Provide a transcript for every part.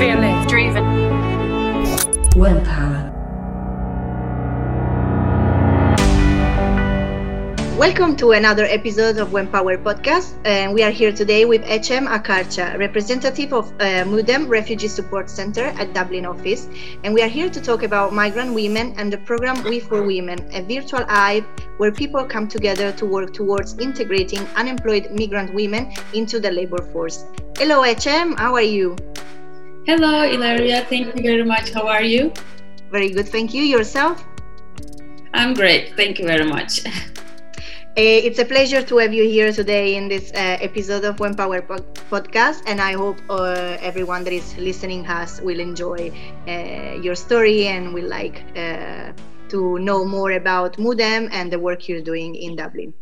fearless, driven. Willpower. Welcome to another episode of Willpower Podcast. We are here today with Ecem Akarca, representative of Mudem Refugee Support Center at Dublin office. And we are here to talk about migrant women and the program We for Women, a virtual hive where people come together to work towards integrating unemployed migrant women into the labor force. Hello, Ecem. How are you? Hello, Ilaria. Thank you very much. How are you? Very good. Thank you. Yourself? I'm great. Thank you very much. It's a pleasure to have you here today in this episode of Willpower Podcast, and I hope everyone that is listening will enjoy your story and will like to know more about Mudem and the work you're doing in Dublin.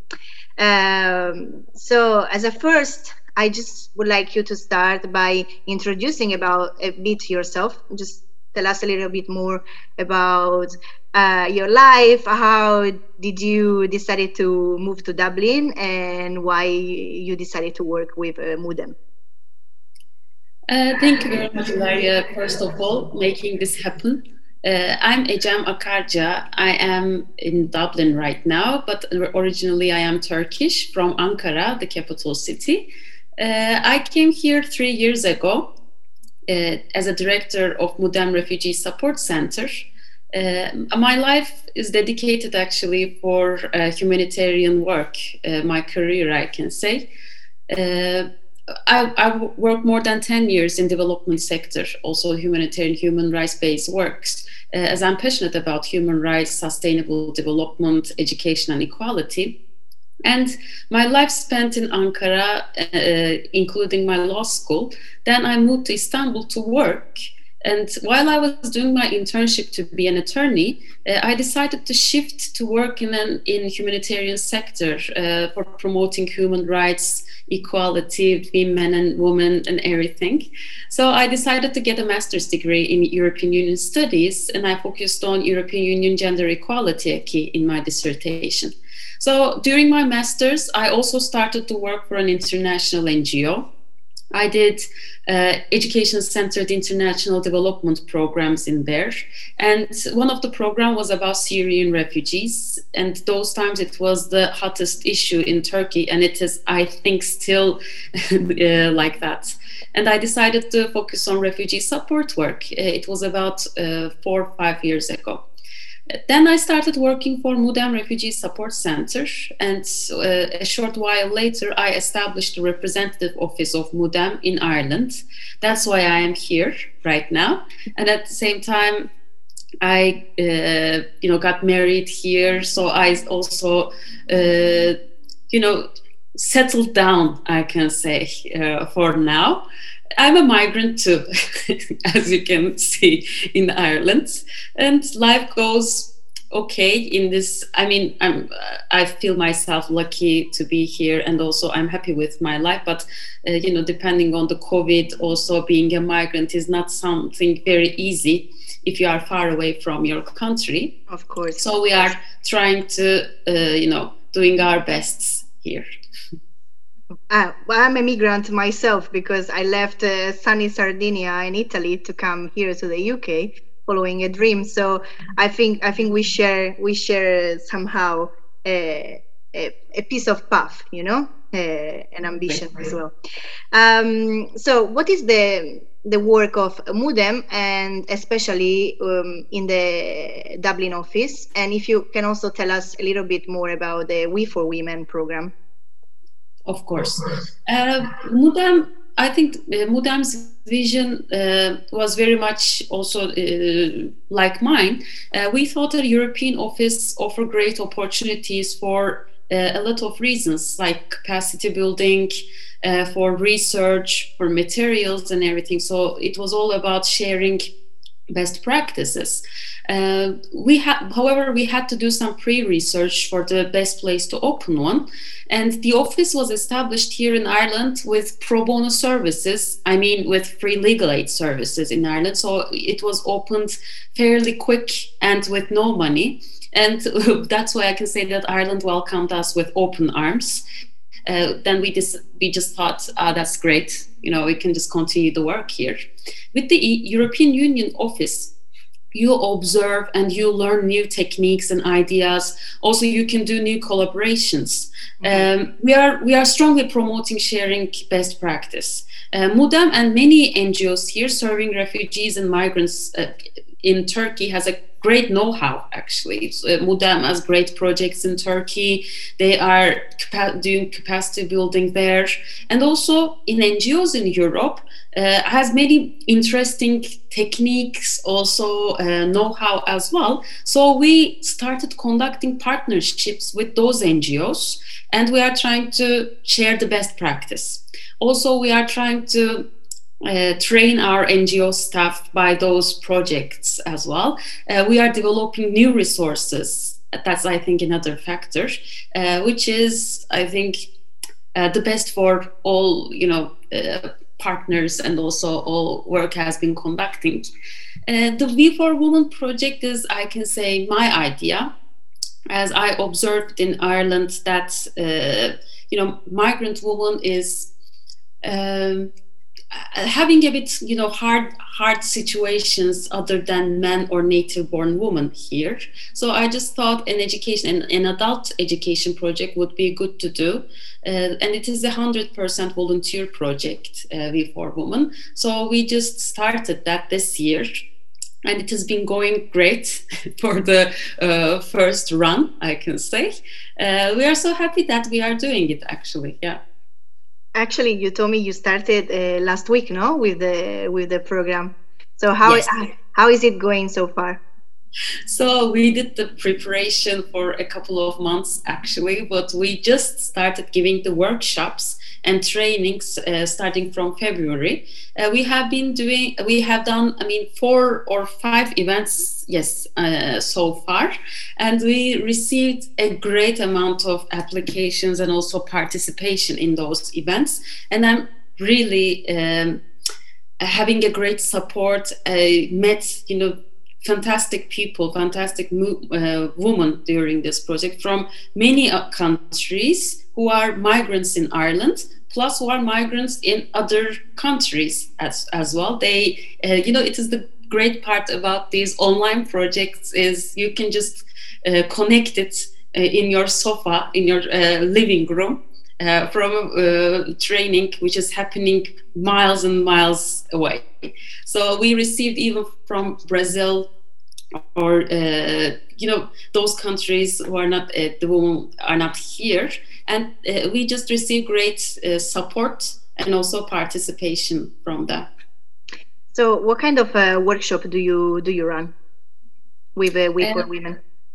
So as a first, I just would like you to start by introducing about a bit yourself. Just tell us a little bit more about your life. How did you decide to move to Dublin and why you decided to work with Mudem? Thank you very much, Ilaria, first of all, making this happen. I'm Ecem Akarca. I am in Dublin right now, but originally I am Turkish, from Ankara, the capital city. I came here 3 years ago as a director of Mudem Refugee Support Center. My life is dedicated actually for humanitarian work, my career, I can say. I worked more than 10 years in development sector, also humanitarian human rights-based works, as I'm passionate about human rights, sustainable development, education and equality. And my life spent in Ankara, including my law school. Then I moved to Istanbul to work. And while I was doing my internship to be an attorney, I decided to shift to work in humanitarian sector for promoting human rights, equality, women and women and everything. So I decided to get a master's degree in European Union Studies, and I focused on European Union gender equality in my dissertation. So during my master's, I also started to work for an international NGO. I did education-centered international development programs in there. And one of the programs was about Syrian refugees. And those times it was the hottest issue in Turkey. And it is, I think, still like that. And I decided to focus on refugee support work. It was about 4 or 5 years ago. Then I started working for Mudem Refugee Support Center, and a short while later I established the representative office of Mudem in Ireland. That's why I am here right now. And at the same time, I got married here, so I also settled down, I can say, for now. I'm a migrant too, as you can see, in Ireland, and life goes okay in this. I mean, I feel myself lucky to be here, and also I'm happy with my life. But depending on the COVID, also being a migrant is not something very easy if you are far away from your country. Of course. So we are trying to, doing our best here. Well, I'm a migrant myself because I left sunny Sardinia in Italy to come here to the UK, following a dream. So I think we share somehow a piece of path, an ambition as well. So what is the work of Mudem, and especially in the Dublin office? And if you can also tell us a little bit more about the We for Women program. Of course. Mudem, I think Mudem's vision was very much also like mine. We thought a European office offered great opportunities for a lot of reasons, like capacity building, for research, for materials and everything. So it was all about sharing best practices. However, we had to do some pre-research for the best place to open one. And the office was established here in Ireland with pro bono services, with free legal aid services in Ireland. So it was opened fairly quick and with no money. And that's why I can say that Ireland welcomed us with open arms. Then we just thought, that's great. we can just continue the work here. With the European Union office, you observe and you learn new techniques and ideas. Also, you can do new collaborations. We are strongly promoting sharing best practice. MUDEM and many NGOs here serving refugees and migrants in Turkey has a great know-how, actually. MUDEM has great projects in Turkey. They are doing capacity building there. And also in NGOs in Europe, has many interesting techniques, also know-how as well. So we started conducting partnerships with those NGOs, and we are trying to share the best practice. Also, we are trying to train our NGO staff by those projects as well. We are developing new resources. That's, I think, another factor, which is, I think, the best for all, partners, and also all work has been conducting. The We4Women project is, I can say, my idea, as I observed in Ireland that, migrant woman is having a bit, hard situations other than men or native-born women here. So I just thought an adult education project would be good to do. And it is a 100% volunteer project, We4Women. So we just started that this year. And it has been going great for the first run, I can say. We are so happy that we are doing it, actually, yeah. Actually, you told me you started last week, no, with the program. So how is it going so far? So we did the preparation for a couple of months, actually, but we just started giving the workshops and trainings starting from February. We have done 4 or 5 events, yes, so far, and we received a great amount of applications and also participation in those events. And I'm really having a great support. I met, fantastic people, fantastic women during this project from many countries who are migrants in Ireland, plus who are migrants in other countries as well. They, it is the great part about these online projects is you can just connect it in your sofa, in your living room, from a training which is happening miles and miles away. So we received even from Brazil or those countries who are not the women are not here, and we just received great support and also participation from them. So, what kind of workshop do you run with We4Women?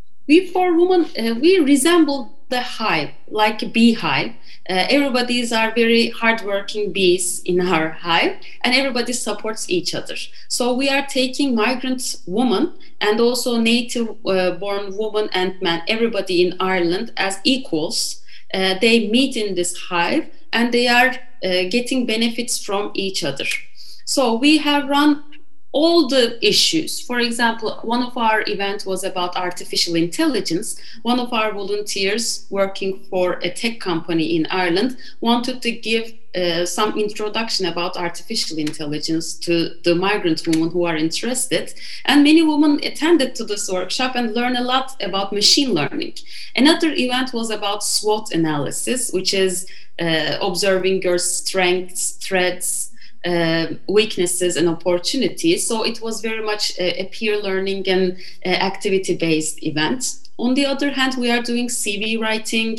We4Women, we resemble the hive, like a beehive. Everybody's are very hardworking bees in our hive, and everybody supports each other. So we are taking migrant women and also native-born women and men, everybody in Ireland as equals. They meet in this hive, and they are getting benefits from each other. So we have run all the issues. For example, one of our events was about artificial intelligence. One of our volunteers working for a tech company in Ireland wanted to give some introduction about artificial intelligence to the migrant women who are interested. And many women attended to this workshop and learned a lot about machine learning. Another event was about SWOT analysis, which is observing your strengths, threats, weaknesses and opportunities. So it was very much a peer learning and activity-based event. On the other hand, we are doing CV writing,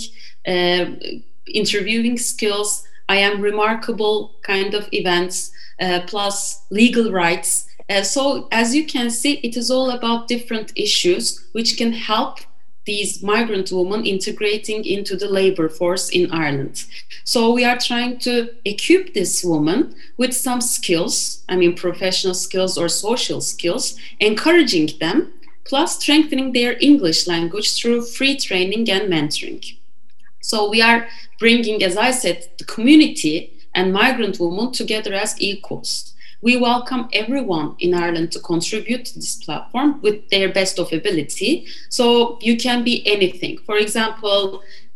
interviewing skills, I am remarkable kind of events, plus legal rights. So as you can see, it is all about different issues which can help these migrant women integrating into the labor force in Ireland. So we are trying to equip this woman with some skills, professional skills or social skills, encouraging them, plus strengthening their English language through free training and mentoring. So we are bringing, as I said, the community and migrant women together as equals. We welcome everyone in Ireland to contribute to this platform with their best of ability. So you can be anything. For example,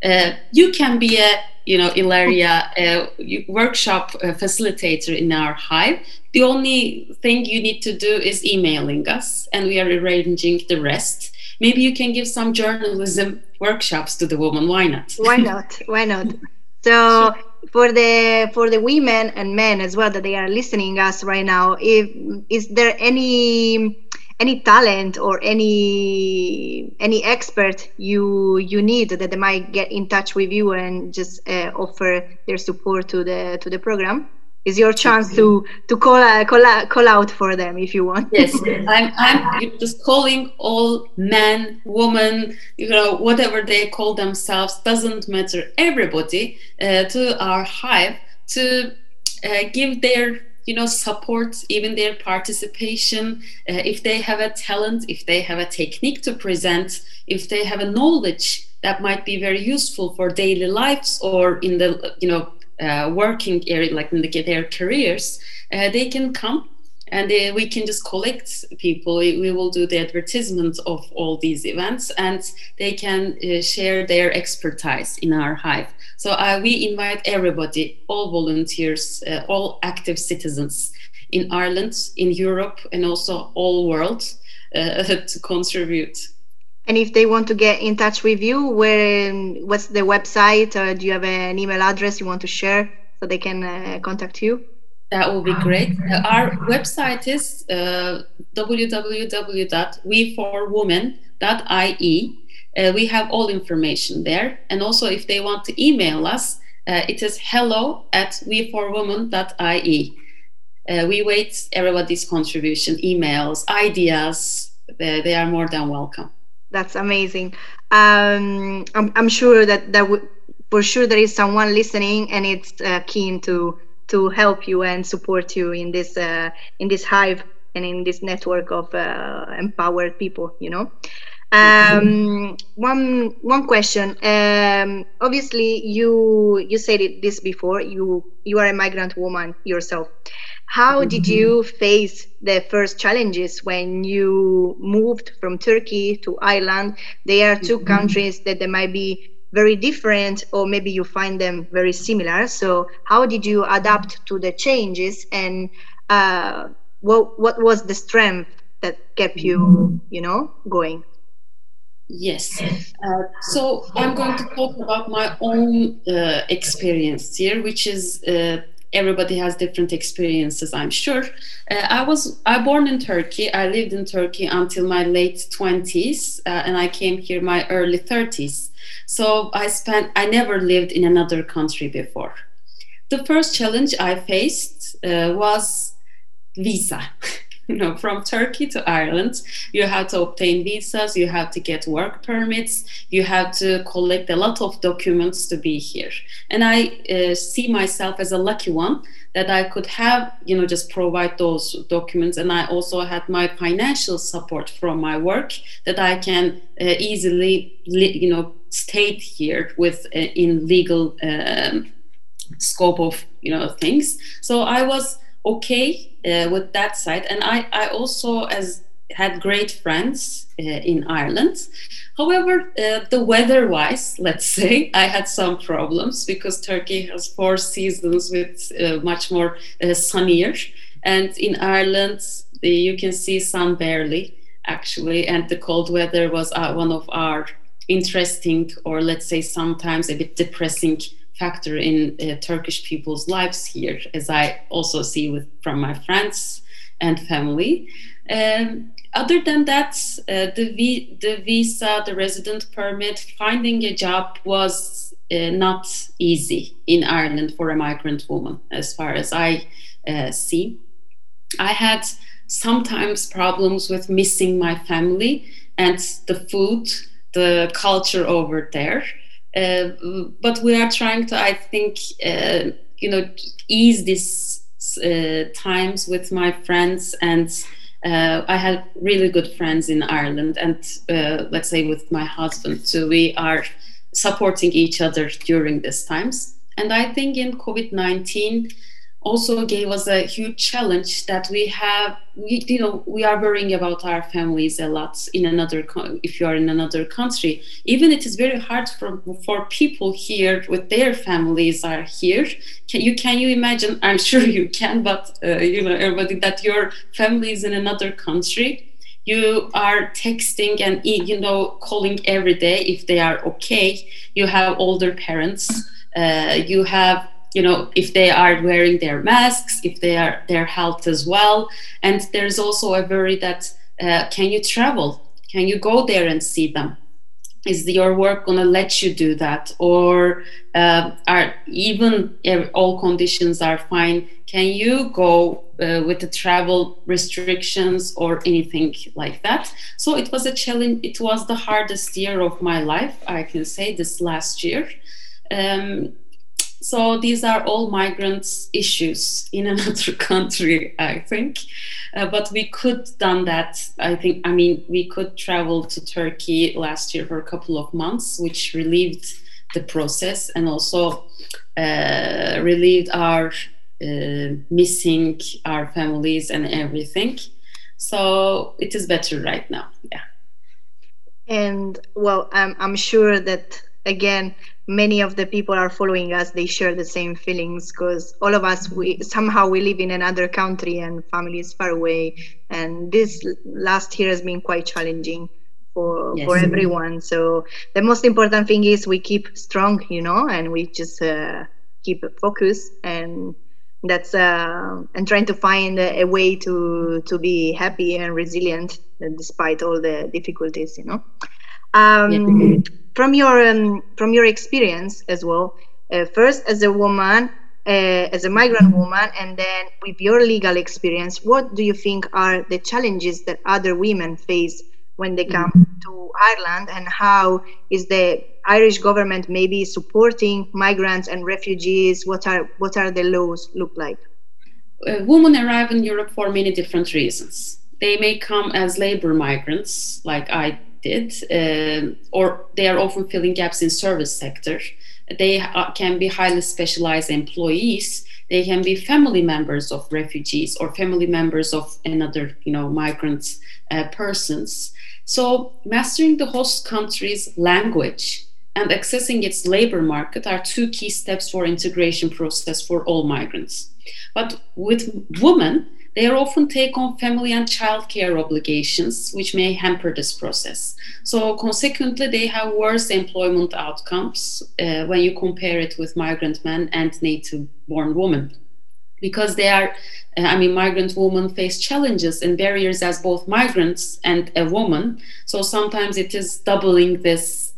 You can be a, Ilaria, workshop facilitator in our hive. The only thing you need to do is emailing us, and we are arranging the rest. Maybe you can give some journalism workshops to the women. Why not? Why not? Why not? So for the women and men as well that they are listening us right now, is there any talent or any expert you need that they might get in touch with you and just offer their support to the program? Is your chance to call out for them if you want. Yes, I'm just calling all men, women, whatever they call themselves, doesn't matter. Everybody to our hive to give their support, even their participation. If they have a talent, if they have a technique to present, if they have a knowledge that might be very useful for daily lives or in the working area, like in their careers, they can come and we can just collect people. We will do the advertisement of all these events and they can share their expertise in our hive. So we invite everybody, all volunteers, all active citizens in Ireland, in Europe, and also all world to contribute. And if they want to get in touch with you, what's the website? Or do you have an email address you want to share so they can contact you? That will be great. Our website is www.weforwomen.ie. We have all information there. And also, if they want to email us, it is hello@weforwomen.ie. We wait everybody's contribution, emails, ideas. They are more than welcome. That's amazing. I'm sure that for sure there is someone listening and it's keen to help you and support you in this hive and in this network of empowered people. One question. Obviously, you said this before. You are a migrant woman yourself. How did you face the first challenges when you moved from Turkey to Ireland? They are two countries that they might be very different, or maybe you find them very similar. So how did you adapt to the changes, and what was the strength that kept you, going? Yes. So I'm going to talk about my own experience here, which is everybody has different experiences, I'm sure. I born in Turkey. I lived in Turkey until my late 20s, and I came here my early 30s. So I never lived in another country before. The first challenge I faced was visa. From Turkey to Ireland, you have to obtain visas, you have to get work permits, you have to collect a lot of documents to be here. And I see myself as a lucky one that I could have, just provide those documents. And I also had my financial support from my work that I can easily, stay here with in legal scope of, things. So I was okay with that side, and I also had great friends in Ireland. However, the weather-wise, let's say, I had some problems because Turkey has 4 seasons with much more sunnier, and in Ireland you can see sun barely actually, and the cold weather was one of our interesting, or let's say sometimes a bit depressing factor in Turkish people's lives here, as I also see from my friends and family. Other than that, the visa, the resident permit, finding a job was not easy in Ireland for a migrant woman, as far as I see. I had sometimes problems with missing my family and the food, the culture over there. But we are trying to, I think, ease these times with my friends, and I had really good friends in Ireland, and let's say with my husband too. We are supporting each other during these times, and I think in COVID-19 also gave us a huge challenge that we are worrying about our families a lot if you are in another country. Even it is very hard for people here with their families are here. Can you imagine? I'm sure you can, but everybody, that your family is in another country. You are texting and calling every day if they are okay. You have older parents. You have if they are wearing their masks, if they are their health as well. And there's also a worry that can you travel? Can you go there and see them? Is your work going to let you do that? Or are even all conditions are fine? Can you go with the travel restrictions or anything like that? So it was a challenge. It was the hardest year of my life, I can say, this last year. So these are all migrants' issues in another country, I think. But we could done that. We could travel to Turkey last year for a couple of months, which relieved the process and also relieved our missing our families and everything. So it is better right now. Yeah. And well, I'm sure that again, many of the people are following us, they share the same feelings, because all of us, we live in another country and family is far away, and this last year has been quite challenging for everyone. So the most important thing is we keep strong, and we just keep focused, and that's and trying to find a way to be happy and resilient despite all the difficulties. From your experience as well, first as a woman, as a migrant woman, and then with your legal experience, what do you think are the challenges that other women face when they come to Ireland, and how is the Irish government maybe supporting migrants and refugees? What are the laws look like? Women arrive in Europe for many different reasons. They may come as labor migrants, like I did, or they are often filling gaps in service sector. They can be highly specialized employees. They can be family members of refugees or family members of another, migrant persons. So mastering the host country's language and accessing its labor market are two key steps for integration process for all migrants. But with women, they often take on family and childcare obligations, which may hamper this process. So consequently, they have worse employment outcomes when you compare it with migrant men and native-born women. Because migrant women face challenges and barriers as both migrants and a woman. So sometimes it is doubling this,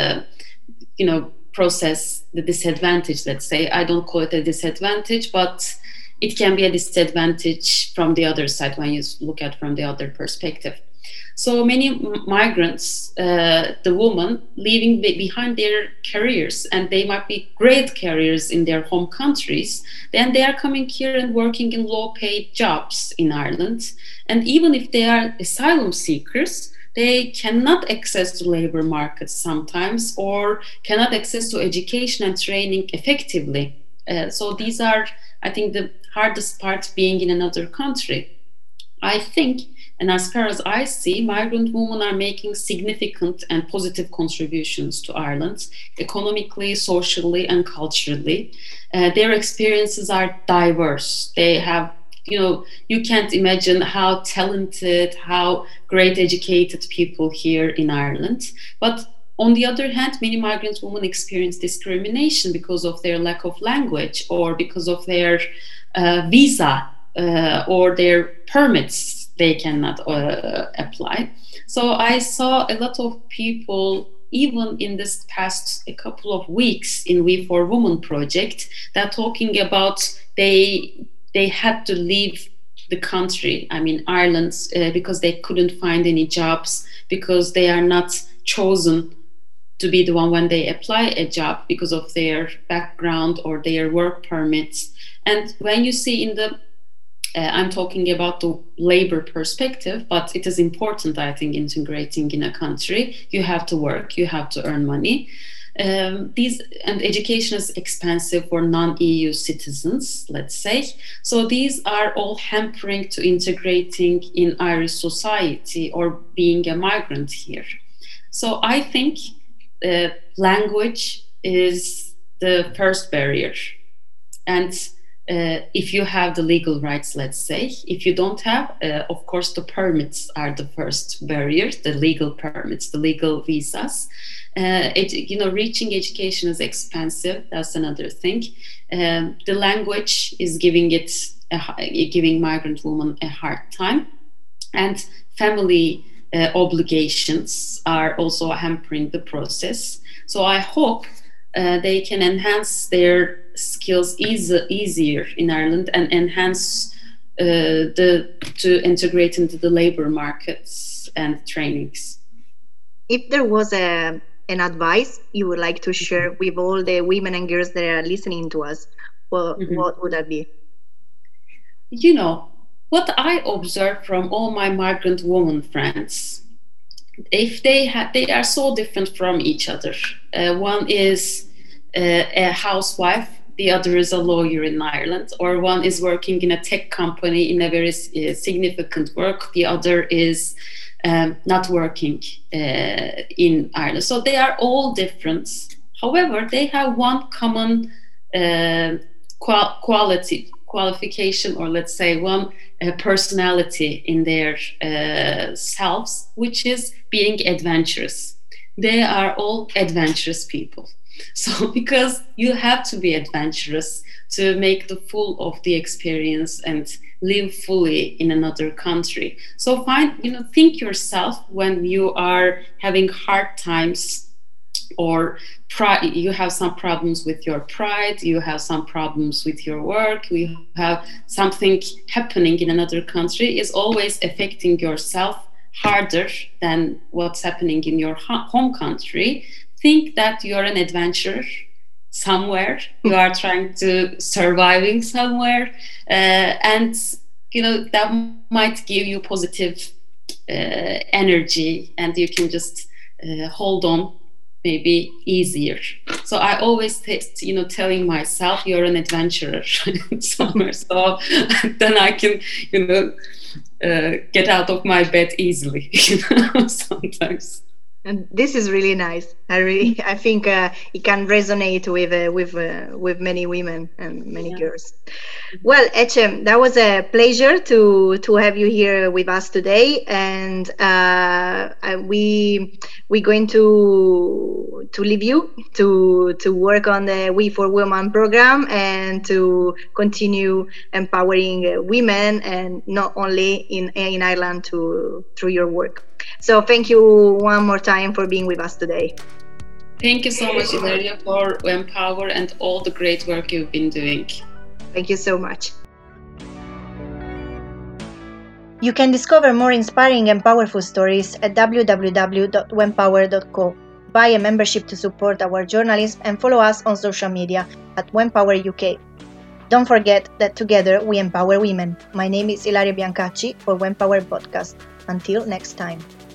process, the disadvantage, let's say. I don't call it a disadvantage, but it can be a disadvantage from the other side when you look at from the other perspective. So many migrants, the women, leaving behind their careers, and they might be great careers in their home countries, then they are coming here and working in low-paid jobs in Ireland. And even if they are asylum seekers, they cannot access the labor market sometimes, or cannot access to education and training effectively. So these are, I think, the hardest part being in another country. I think, and as far as I see, migrant women are making significant and positive contributions to Ireland, economically, socially, and culturally. Their experiences are diverse. They have, you can't imagine how talented, how great educated people here in Ireland. But on the other hand, many migrant women experience discrimination because of their lack of language, or because of their visa or their permits they cannot apply. So I saw a lot of people, even in this past a couple of weeks in We4Women project, that talking about they had to leave the country, Ireland, because they couldn't find any jobs, because they are not chosen to be the one when they apply a job because of their background or their work permits. And when you see in the, I'm talking about the labor perspective, but it is important, I think, integrating in a country. You have to work, you have to earn money. Education is expensive for non-EU citizens, let's say. So these are all hampering to integrating in Irish society or being a migrant here. So I think language is the first barrier. And if you have the legal rights, let's say, if you don't have, of course, the permits are the first barrier, the legal permits, the legal visas. Reaching education is expensive. That's another thing. The language is giving migrant women a hard time, and family obligations are also hampering the process. So I hope they can enhance their skills easier in Ireland and enhance to integrate into the labor markets and trainings. If there was an advice you would like to share with all the women and girls that are listening to us, what would that be? What I observe from all my migrant women friends, if they are so different from each other. One is a housewife, the other is a lawyer in Ireland, or one is working in a tech company in a very significant work, the other is not working in Ireland. So they are all different. However, they have one common qualification, or let's say one personality in their selves, which is being adventurous. They are all adventurous people. So because you have to be adventurous to make the full of the experience and live fully in another country. So think yourself when you are having hard times, or you have some problems with your pride, you have some problems with your work, you have something happening in another country, is always affecting yourself harder than what's happening in your home country. Think that you're an adventurer somewhere, you are trying to surviving somewhere, and that might give you positive energy, and you can just hold on maybe easier. So I always telling myself you're an adventurer somewhere, so then I can get out of my bed easily sometimes. And this is really nice. I think it can resonate with many women and many girls. Well, Ece, that was a pleasure to have you here with us today, and we're going to leave you to work on the We for Women program and to continue empowering women, and not only in Ireland through your work. So thank you one more time for being with us today. Thank you so much, Ilaria, for Empower and all the great work you've been doing. Thank you so much. You can discover more inspiring and powerful stories at www.wempower.co. Buy a membership to support our journalism and follow us on social media at Wempower UK. Don't forget that together we empower women. My name is Ilaria Biancacci for Wempower Podcast. Until next time.